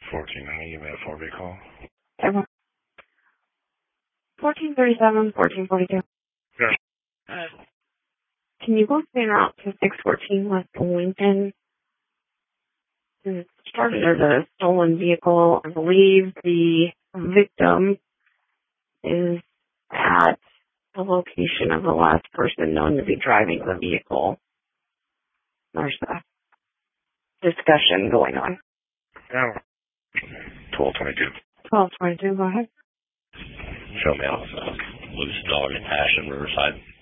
1490, you made a 4B call. 1437, 1442. Yes. Can you go stand out to 614 West Lincoln? It started as a stolen vehicle. I believe the victim is at the location of the last person known to be driving the vehicle. There's a discussion going on. Yeah. 1222. 1222, go ahead. Show me off. Loose dog in Passion, Riverside.